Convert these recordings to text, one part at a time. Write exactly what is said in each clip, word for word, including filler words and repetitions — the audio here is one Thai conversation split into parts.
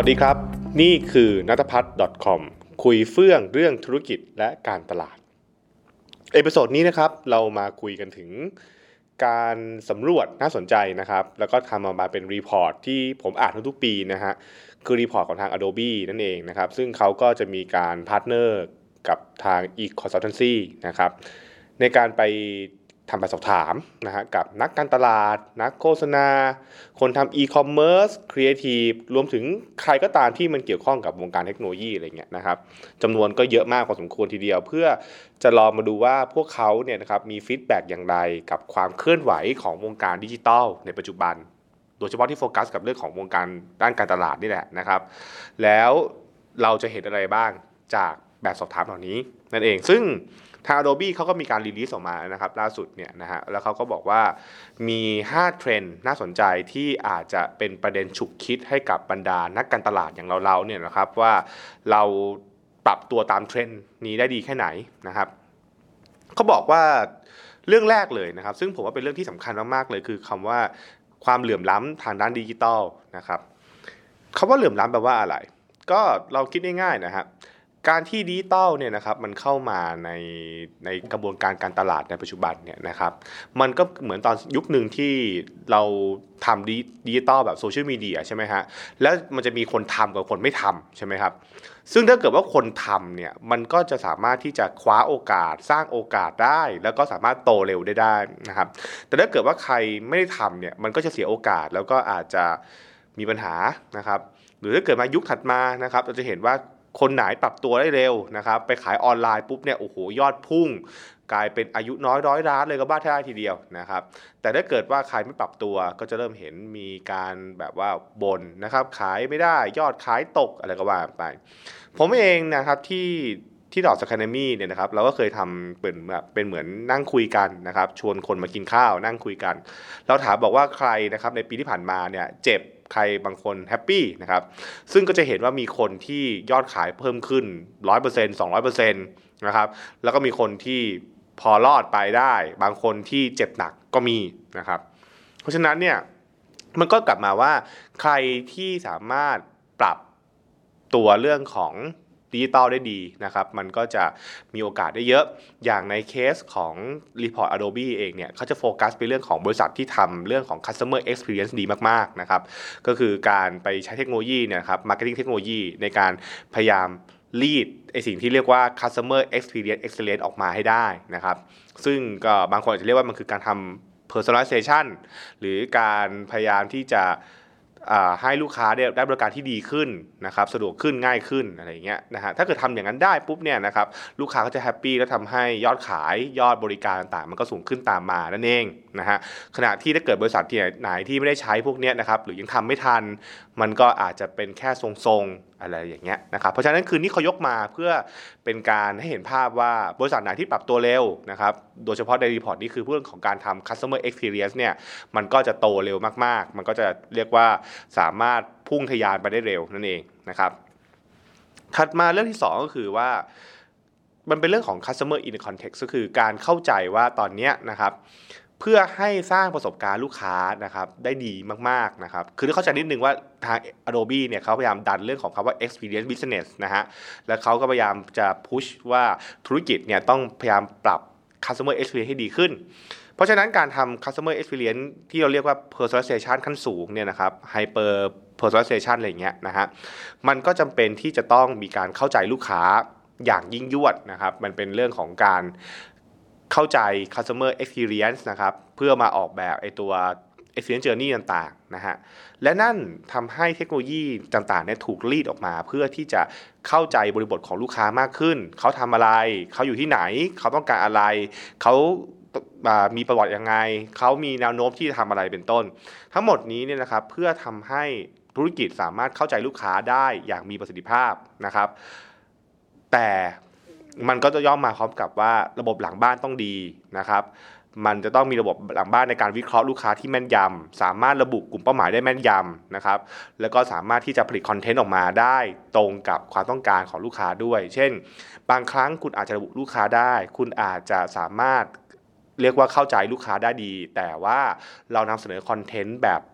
วัสดีครับนี่คือนัทพัฒน์ .com คุยเฟื่องเรื่องธุรกิจและการตลาดเอพิโซดนี้นะครับเรามาคุยกันถึงการสำรวจน่าสนใจนะครับแล้วก็ทำออกมาเป็นรีพอร์ตที่ผมอ่านทุกๆปีนะฮะคือรีพอร์ตของทาง Adobe นั่นเองนะครับซึ่งเขาก็จะมีการพาร์ทเนอร์กับทาง e-consultancy นะครับในการไปทำแบบสอบถามนะฮะกับนักการตลาดนักโฆษณาคนทำ e-commerce creative รวมถึงใครก็ตามที่มันเกี่ยวข้องกับวงการเทคโนโลยีอะไรเงี้ยนะครับจำนวนก็เยอะมากพอสมควรทีเดียวเพื่อจะลองมาดูว่าพวกเขาเนี่ยนะครับมีฟีดแบ็กอย่างไรกับความเคลื่อนไหวของวงการดิจิทัลในปัจจุบันโดยเฉพาะที่โฟกัสกับเรื่องของวงการด้านการตลาดนี่แหละนะครับแล้วเราจะเห็นอะไรบ้างจากแบบสอบถามเหล่านี้นั่นเองซึ่งทาง Adobe เขาก็มีการรีลีสออกมานะครับล่าสุดเนี่ยนะฮะแล้วเขาก็บอกว่ามีห้าเทรนด์น่าสนใจที่อาจจะเป็นประเด็นฉุกคิดให้กับบรรดานักการตลาดอย่างเราๆเนี่ยนะครับว่าเราปรับตัวตามเทรนด์นี้ได้ดีแค่ไหนนะครับเขาบอกว่าเรื่องแรกเลยนะครับซึ่งผมว่าเป็นเรื่องที่สำคัญมากๆเลยคือคำว่าความเหลื่อมล้ำทางด้านดิจิทัลนะครับคำว่าเหลื่อมล้ำแปลว่าอะไรก็เราคิดง่ายๆนะครับการที่ดิจิตอลเนี่ยนะครับมันเข้ามาในในกระบวนการการตลาดในปัจจุบันเนี่ยนะครับมันก็เหมือนตอนยุคหนึ่งที่เราทำดิจิตอลแบบโซเชียลมีเดียใช่ไหมฮะแล้วมันจะมีคนทำกับคนไม่ทำใช่ไหมครับซึ่งถ้าเกิดว่าคนทำเนี่ยมันก็จะสามารถที่จะคว้าโอกาสสร้างโอกาสได้แล้วก็สามารถโตเร็วได้ได้นะครับแต่ถ้าเกิดว่าใครไม่ได้ทำเนี่ยมันก็จะเสียโอกาสแล้วก็อาจจะมีปัญหานะครับหรือถ้าเกิดมายุคถัดมานะครับเราจะเห็นว่าคนไหนปรับตัวได้เร็วนะครับไปขายออนไลน์ปุ๊บเนี่ยโอ้โหยอดพุ่งกลายเป็นอายุน้อยร้อยล้านเลยก็บ้าได้ทีเดียวนะครับแต่ถ้าเกิดว่าใครไม่ปรับตัวก็จะเริ่มเห็นมีการแบบว่าบ่นนะครับขายไม่ได้ยอดขายตกอะไรก็ว่าไปผมเองนะครับที่ที่ดอท Academy เนี่ยนะครับเราก็เคยทำเป็นแบบเป็นเหมือนนั่งคุยกันนะครับชวนคนมากินข้าวนั่งคุยกันเราถามบอกว่าใครนะครับในปีที่ผ่านมาเนี่ยเจ็บใครบางคนแฮปปี้นะครับซึ่งก็จะเห็นว่ามีคนที่ยอดขายเพิ่มขึ้น หนึ่งร้อยเปอร์เซ็นต์ สองร้อยเปอร์เซ็นต์ นะครับแล้วก็มีคนที่พอรอดไปได้บางคนที่เจ็บหนักก็มีนะครับเพราะฉะนั้นเนี่ยมันก็กลับมาว่าใครที่สามารถปรับตัวเรื่องของดิจิตอลได้ดีนะครับมันก็จะมีโอกาสได้เยอะอย่างในเคสของ Report Adobe เองเนี่ยเขาจะโฟกัสไปเรื่องของบริษัทที่ทำเรื่องของ Customer Experience ดีมากๆนะครับก็คือการไปใช้เทคโนโลยีเนี่ยครับ Marketing เทคโนโลยีในการพยายามลีดไอสิ่งที่เรียกว่า Customer Experience Excellence ออกมาให้ได้นะครับซึ่งก็บางคนอาจจะเรียกว่ามันคือการทำ Personalization หรือการพยายามที่จะให้ลูกค้าได้ได้บริการที่ดีขึ้นนะครับสะดวกขึ้นง่ายขึ้นอะไรอย่างเงี้ยนะฮะถ้าเกิดทำอย่างนั้นได้ปุ๊บเนี่ยนะครับลูกค้าก็จะแฮปปี้แล้วทำให้ยอดขายยอดบริการต่างๆมันก็สูงขึ้นตามมานั่นเองนะฮะขณะที่ถ้าเกิดบริษัทที่ไหนที่ไม่ได้ใช้พวกเนี้ยนะครับหรือยังทำไม่ทันมันก็อาจจะเป็นแค่ทรงๆอะไรอย่างเงี้ยนะครับเพราะฉะนั้นคืนนี้เขายกมาเพื่อเป็นการให้เห็นภาพว่าบริษัทไหนที่ปรับตัวเร็วนะครับโดยเฉพาะในรีพอร์ตนี้คือเรื่องของการทำ customer experience เนี่ยมันก็จะโตเร็วมากๆมันก็จะเรียกว่าสามารถพุ่งทะยานไปได้เร็วนั่นเองนะครับถัดมาเรื่องที่สองก็คือว่ามันเป็นเรื่องของ customer in context ก็คือการเข้าใจว่าตอนนี้นะครับเพื่อให้สร้างประสบการณ์ลูกค้านะครับได้ดีมากๆนะครับคือต้องเข้าใจนิดนึงว่าทาง Adobe เนี่ยเขาพยายามดันเรื่องของคำว่า experience business นะฮะแล้วเขาก็พยายามจะ push ว่าธุรกิจเนี่ยต้องพยายามปรับ customer experience ให้ดีขึ้นเพราะฉะนั้นการทำ customer experience ที่เราเรียกว่า personalization ขั้นสูงเนี่ยนะครับ hyper personalization อะไรอย่างเงี้ยนะฮะมันก็จำเป็นที่จะต้องมีการเข้าใจลูกค้าอย่างยิ่งยวดนะครับมันเป็นเรื่องของการเข้าใจ customer experience นะครับเพื่อมาออกแบบไอตัว experience journey ต่างๆนะฮะและนั่นทำให้เทคโนโลยีต่างๆเนี่ยถูกรีดออกมาเพื่อที่จะเข้าใจบริบทของลูกค้ามากขึ้นเขาทำอะไรเขาอยู่ที่ไหนเขาต้องการอะไรเขามีประวัติยังไงเขามีแนวโน้มที่จะทำอะไรเป็นต้นทั้งหมดนี้เนี่ยนะครับเพื่อทำให้ธุรกิจสามารถเข้าใจลูกค้าได้อย่างมีประสิทธิภาพนะครับแต่มันก็จะย่อมมาพร้อมกับว่าระบบหลังบ้านต้องดีนะครับมันจะต้องมีระบบหลังบ้านในการวิเคราะห์ลูกค้าที่แม่นยำสามารถระบุกลุ่มเป้าหมายได้แม่นยำนะครับแล้วก็สามารถที่จะผลิตคอนเทนต์ออกมาได้ตรงกับความต้องการของลูกค้าด้วยเช่นบางครั้งคุณอาจจะระบุลูกค้าได้คุณอาจจะสามารถเรียกว่าเข้าใจลูกค้าได้ดีแต่ว่าเรานำเสนอคอนเทนต์แบบ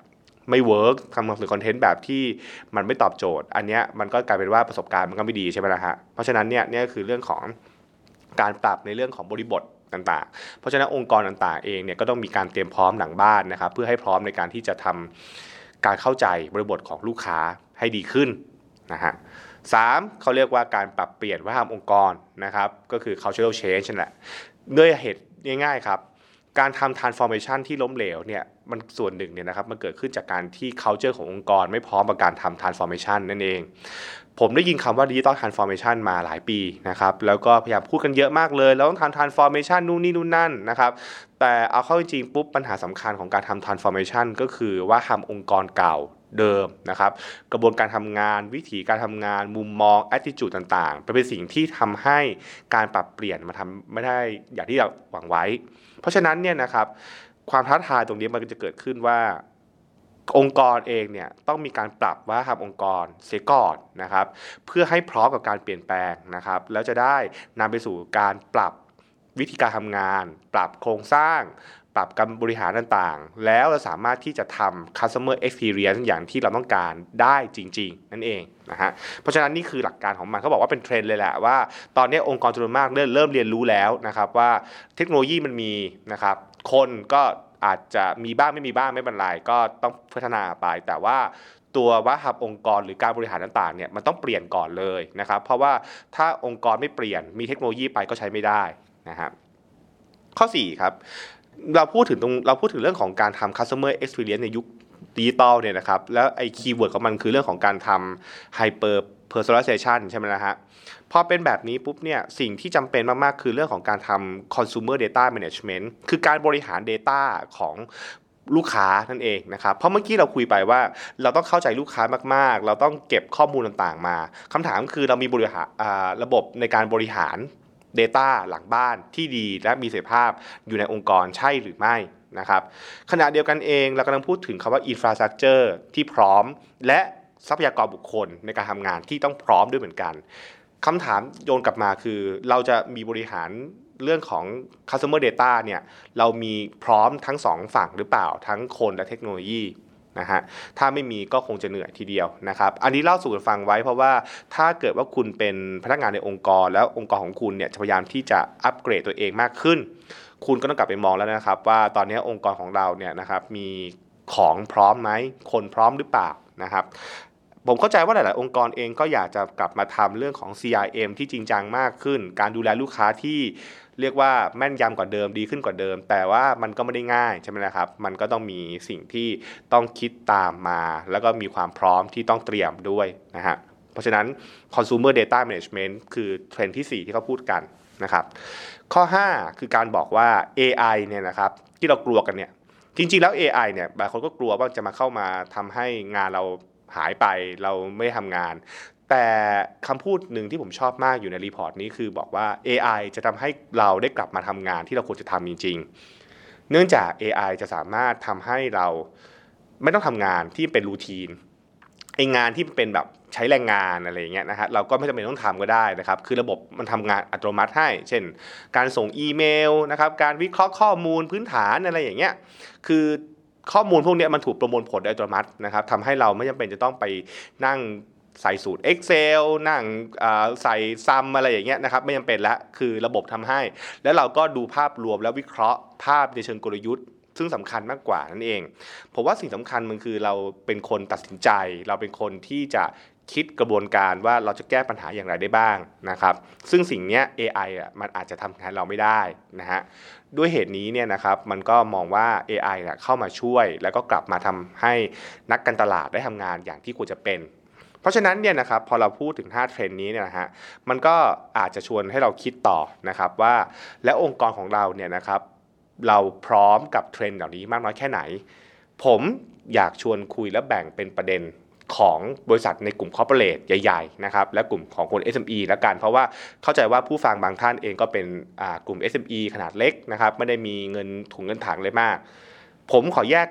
ไม่เวิร์กทำสื่อคอนเทนต์แบบที่มันไม่ตอบโจทย์อันเนี้ยมันก็กลายเป็นว่าประสบการณ์มันก็ไม่ดีใช่ไหมล่ะฮะเพราะฉะนั้นเนี่ยนี่คือเรื่องของการปรับในเรื่องของบริบทต่างๆเพราะฉะนั้นองค์กรต่างๆเองเนี่ยก็ต้องมีการเตรียมพร้อมหลังบ้านนะครับเพื่อให้พร้อมในการที่จะทำการเข้าใจบริบทของลูกค้าให้ดีขึ้นนะฮะสามเขาเรียกว่าการปรับเปลี่ยนวัฒนธรรมองค์กรนะครับก็คือ cultural change นั่นแหละด้วยเหตุง่ายๆครับการทำ transformation ที่ล้มเหลวเนี่ยมันส่วนหนึ่งเนี่ยนะครับมันเกิดขึ้นจากการที่ culture ขององค์กรไม่พร้อมกับการทำ transformation นั่นเองผมได้ยินคำว่า digital transformation มาหลายปีนะครับแล้วก็พยายามพูดกันเยอะมากเลยเราต้องทำ transformation นู่นนี่นู่นนั่นนะครับแต่เอาเข้าจริงปุ๊บปัญหาสำคัญของการทำ transformation ก็คือว่าทำองค์กรเก่าเดิมนะครับกระบวนการทำงานวิธีการทำงานมุมมอง attitude ต่างๆเป็นสิ่งที่ทำให้การปรับเปลี่ยนมาทำไม่ได้อย่างที่เราหวังไว้เพราะฉะนั้นเนี่ยนะครับความท้าทายตรงนี้มันจะเกิดขึ้นว่าองค์กรเองเนี่ยต้องมีการปรับว่าทำองค์กรเสียก่อนนะครับเพื่อให้พร้อมกับการเปลี่ยนแปลงนะครับแล้วจะได้นำไปสู่การปรับวิธีการทำงานปรับโครงสร้างปรับการบริหารต่างๆแล้วเราสามารถที่จะทำ customer experience อย่างที่เราต้องการได้จริงๆนั่นเองนะฮะเพราะฉะนั้นนี่คือหลักการของมันเขาบอกว่าเป็นเทรนด์เลยแหละว่าตอนนี้องค์กรจำนวนมากเริ่มเริ่มเรียนรู้แล้วนะครับว่าเทคโนโลยีมันมีนะครับคนก็อาจจะมีบ้างไม่มีบ้างไม่เป็นไรก็ต้องพัฒนาไปแต่ว่าตัววัฒนธรรมองค์กรหรือการบริหารต่างๆเนี่ยมันต้องเปลี่ยนก่อนเลยนะครับเพราะว่าถ้าองค์กรไม่เปลี่ยนมีเทคโนโลยีไปก็ใช้ไม่ได้นะครับข้อสี่ครับเราพูดถึงตรงเราพูดถึงเรื่องของการทำ customer experience ในยุคดิจิตอลเนี่ยนะครับแล้วไอ้คีย์เวิร์ดของมันคือเรื่องของการทำ hyper personalization ใช่ไหมนะฮะพอเป็นแบบนี้ปุ๊บเนี่ยสิ่งที่จำเป็นมากๆคือเรื่องของการทำ consumer data management คือการบริหาร data ของลูกค้านั่นเองนะครับเพราะเมื่อกี้เราคุยไปว่าเราต้องเข้าใจลูกค้ามากๆเราต้องเก็บข้อมูลต่างๆมาคำถามคือเรามีบริหารระบบในการบริหาร data หลังบ้านที่ดีและมีประสิทธิภาพอยู่ในองค์กรใช่หรือไม่นะครับขณะเดียวกันเองเรากำลังพูดถึงคำว่า infrastructure ที่พร้อมและทรัพยากรบุคคลในการทำงานที่ต้องพร้อมด้วยเหมือนกันคำถามโยนกลับมาคือเราจะมีบริหารเรื่องของ customer data เนี่ยเรามีพร้อมทั้งสองฝั่งหรือเปล่าทั้งคนและเทคโนโลยีนะฮะถ้าไม่มีก็คงจะเหนื่อยทีเดียวนะครับอันนี้เล่าสู่กันฟังไว้เพราะว่าถ้าเกิดว่าคุณเป็นพนักงานในองค์กรแล้วองค์กรของคุณเนี่ยพยายามที่จะอัปเกรดตัวเองมากขึ้นคุณก็ต้องกลับไปมองแล้วนะครับว่าตอนนี้องค์กรของเราเนี่ยนะครับมีของพร้อมไหมคนพร้อมหรือเปล่านะครับผมเข้าใจว่าหลายๆองค์กรเองก็อยากจะกลับมาทำเรื่องของ ซี อาร์ เอ็ม ที่จริงจังมากขึ้นการดูแลลูกค้าที่เรียกว่าแม่นยำกว่าเดิมดีขึ้นกว่าเดิมแต่ว่ามันก็ไม่ได้ง่ายใช่ไหมนะครับมันก็ต้องมีสิ่งที่ต้องคิดตามมาแล้วก็มีความพร้อมที่ต้องเตรียมด้วยนะฮะเพราะฉะนั้น consumer data management คือเทรนด์ที่สี่ที่เขาพูดกันนะครับข้อห้าคือการบอกว่า เอ ไอ เนี่ยนะครับที่เรากลัวกันเนี่ยจริงๆแล้ว เอ ไอ เนี่ยบางคนก็กลัวว่าจะมาเข้ามาทำให้งานเราหายไปเราไม่ทำงานแต่คำพูดหนึ่งที่ผมชอบมากอยู่ในรีพอร์ตนี้คือบอกว่า เอ ไอ จะทำให้เราได้กลับมาทำงานที่เราควรจะทำจริงๆเนื่องจาก เอ ไอ จะสามารถทำให้เราไม่ต้องทำงานที่เป็นรูทีนไองานที่เป็นแบบใช้แรงงานอะไรอย่างเงี้ยนะฮะเราก็ไม่จำเป็นต้องทำก็ได้นะครับคือระบบมันทำงานอัตโนมัติให้เช่นการส่งอีเมลนะครับการวิเคราะห์ข้อมูลพื้นฐานอะไรอย่างเงี้ยคือข้อมูลพวกนี้มันถูกประมวลผลโดยอัตโนมัตินะครับทำให้เราไม่จำเป็นจะต้องไปนั่งใส่สูตร Excel นั่งใส่ซัมอะไรอย่างเงี้ยนะครับไม่จำเป็นแล้วคือระบบทำให้แล้วเราก็ดูภาพรวมแล้ววิเคราะห์ภาพในเชิงกลยุทธ์ซึ่งสำคัญมากกว่านั่นเองผมว่าสิ่งสำคัญมันคือเราเป็นคนตัดสินใจเราเป็นคนที่จะคิดกระบวนการว่าเราจะแก้ปัญหาอย่างไรได้บ้างนะครับซึ่งสิ่งนี้ เอ ไอ อ่ะมันอาจจะทำแทนเราไม่ได้นะฮะด้วยเหตุนี้เนี่ยนะครับมันก็มองว่า เอ ไอ เนี่ยเข้ามาช่วยแล้วก็กลับมาทำให้นักการตลาดได้ทำงานอย่างที่ควรจะเป็นเพราะฉะนั้นเนี่ยนะครับพอเราพูดถึงห้าเทรนด์นี้เนี่ยนะฮะมันก็อาจจะชวนให้เราคิดต่อนะครับว่าและองค์กรของเราเนี่ยนะครับเราพร้อมกับเทรนด์เหล่านี้มากน้อยแค่ไหนผมอยากชวนคุยและแบ่งเป็นประเด็นของบริษัทในกลุ่มคอร์ปอเรทใหญ่ๆนะครับและกลุ่มของคน เอส เอ็ม อี แล้วกันเพราะว่าเข้าใจว่าผู้ฟังบางท่านเองก็เป็นกลุ่ม เอส เอ็ม อี ขนาดเล็กนะครับไม่ได้มีเงินถุงเงินถังเลยมากผมขอแยกก่อน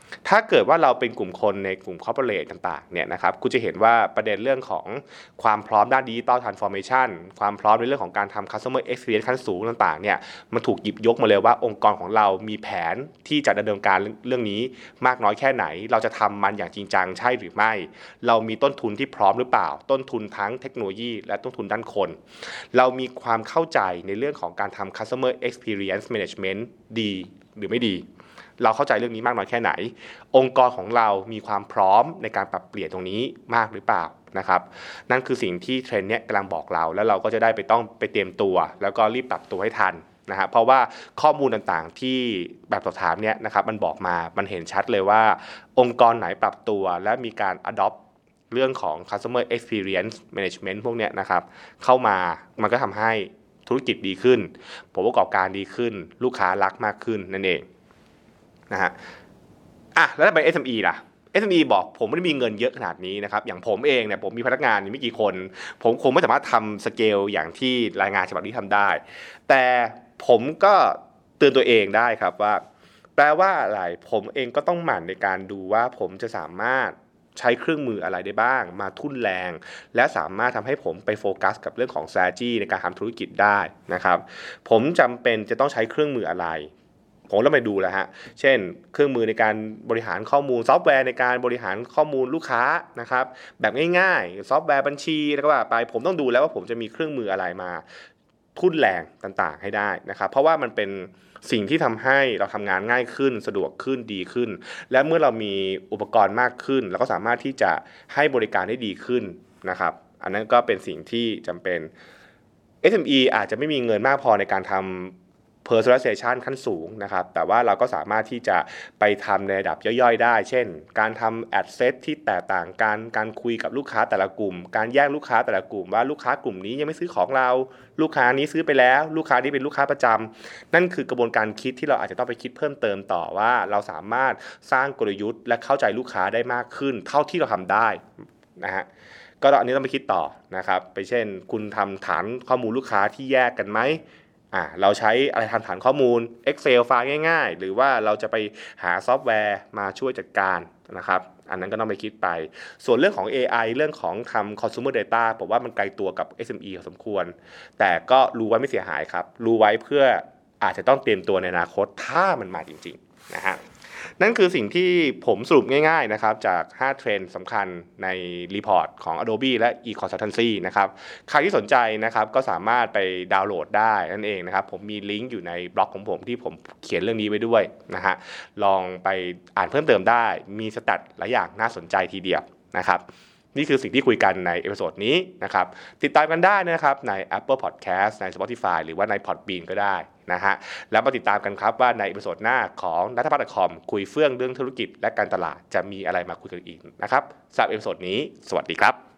ถ้าเกิดว่าเราเป็นกลุ่มคนในกลุ่มคอร์ปอเรทต่างๆเนี่ยนะครับคุณจะเห็นว่าประเด็นเรื่องของความพร้อมด้านดิจิตอลทรานส์ฟอร์เมชันความพร้อมในเรื่องของการทำ customer experience ขั้นสูงต่างๆเนี่ยมันถูกหยิบยกมาเลยว่าองค์กรของเรามีแผนที่จะดำเนินการเรื่องนี้มากน้อยแค่ไหนเราจะทำมันอย่างจริงจังใช่หรือไม่เรามีต้นทุนที่พร้อมหรือเปล่าต้นทุนทั้งเทคโนโลยีและต้นทุนด้านคนเรามีความเข้าใจในเรื่องของการทำ customer experience management ดีหรือไม่ดีเราเข้าใจเรื่องนี้มากน้อยแค่ไหนองค์กรของเรามีความพร้อมในการปรับเปลี่ยนตรงนี้มากหรือเปล่านะครับนั่นคือสิ่งที่เทรนด์เนี้ยกำลังบอกเราแล้วเราก็จะได้ไปต้องไปเตรียมตัวแล้วก็รีบปรับตัวให้ทันนะฮะเพราะว่าข้อมูลต่างๆที่แบบสอบถามเนี้ยนะครับมันบอกมามันเห็นชัดเลยว่าองค์กรไหนปรับตัวและมีการ adopt เรื่องของ customer experience management พวกเนี้ยนะครับเข้ามามันก็ทำให้ธุรกิจดีขึ้นผลประกอบการดีขึ้นลูกค้ารักมากขึ้นนั่นเองนะฮะอ่ะแล้วทำไม เอส เอ็ม อี ล่ะ เอส เอ็ม อี บอกผมไม่ได้มีเงินเยอะขนาดนี้นะครับอย่างผมเองเนี่ยผมมีพนักงานไม่กี่คนผมคงไม่สามารถทำสเกลอย่างที่รายงานฉบับนี้ทำได้แต่ผมก็เตือนตัวเองได้ครับว่าแปลว่าอะไรผมเองก็ต้องหมั่นในการดูว่าผมจะสามารถใช้เครื่องมืออะไรได้บ้างมาทุ่นแรงและสามารถทำให้ผมไปโฟกัสกับเรื่องของ strategy ในการทำธุรกิจได้นะครับผมจำเป็นจะต้องใช้เครื่องมืออะไรผมต้องไปดูแล้วฮะเช่นเครื่องมือในการบริหารข้อมูลซอฟต์แวร์ในการบริหารข้อมูลลูกค้านะครับแบบง่ายๆซอฟต์แวร์บัญชีแล้วก็ว่าไปผมต้องดูแล้วว่าผมจะมีเครื่องมืออะไรมาทุ่นแรงต่างๆให้ได้นะครับเพราะว่ามันเป็นสิ่งที่ทำให้เราทำงานง่ายขึ้นสะดวกขึ้นดีขึ้นและเมื่อเรามีอุปกรณ์มากขึ้นเราก็สามารถที่จะให้บริการได้ดีขึ้นนะครับอันนั้นก็เป็นสิ่งที่จำเป็น เอส เอ็ม อี อาจจะไม่มีเงินมากพอในการทำpersonalization ขั้นสูงนะครับแต่ว่าเราก็สามารถที่จะไปทำในระดับย่อยๆได้เช่นการทำ ad set ที่แตกต่างกันการคุยกับลูกค้าแต่ละกลุ่มการแยกลูกค้าแต่ละกลุ่มว่าลูกค้ากลุ่มนี้ยังไม่ซื้อของเราลูกค้านี้ซื้อไปแล้วลูกค้านี้เป็นลูกค้าประจำนั่นคือกระบวนการคิดที่เราอาจจะต้องไปคิดเพิ่มเติมต่อว่าเราสามารถสร้างกลยุทธ์และเข้าใจลูกค้าได้มากขึ้นเท่าที่เราทำได้นะฮะก็อันนี้ต้องไปคิดต่อนะครับไปเช่นคุณทำฐานข้อมูลลูกค้าที่แยกกันไหมอ่าเราใช้อะไรทำฐานข้อมูล Excel ไฟล์ง่ายๆหรือว่าเราจะไปหาซอฟต์แวร์มาช่วยจัดการนะครับอันนั้นก็ต้องไปคิดไปส่วนเรื่องของ เอ ไอ เรื่องของทำ consumer data ผมว่ามันไกลตัวกับ เอส เอ็ม อี พอสมควรแต่ก็รู้ไว้ไม่เสียหายครับรู้ไว้เพื่ออาจจะต้องเตรียมตัวในอนาคตถ้ามันมาจริงๆนะฮะนั่นคือสิ่งที่ผมสรุปง่ายๆนะครับจากห้าเทรนด์สำคัญในรีพอร์ตของ Adobe และ e-consultancy นะครับใครที่สนใจนะครับก็สามารถไปดาวน์โหลดได้นั่นเองนะครับผมมีลิงก์อยู่ในบล็อกของผมที่ผมเขียนเรื่องนี้ไว้ด้วยนะฮะลองไปอ่านเพิ่มเติมได้มีสแตทหลายอย่างน่าสนใจทีเดียวนะครับนี่คือสิ่งที่คุยกันในเอพิโซดนี้นะครับติดตามกันได้นะครับใน Apple Podcast ใน Spotify หรือว่าใน Podbean ก็ได้นะฮะแล้วมาติดตามกันครับว่าในเอพิโซดหน้าของนัทพัฒน์ .com คุยเฟื่องเรื่องธุรกิจและการตลาดจะมีอะไรมาคุยกันอีกนะครับสำหรับเอพิโซดนี้สวัสดีครับ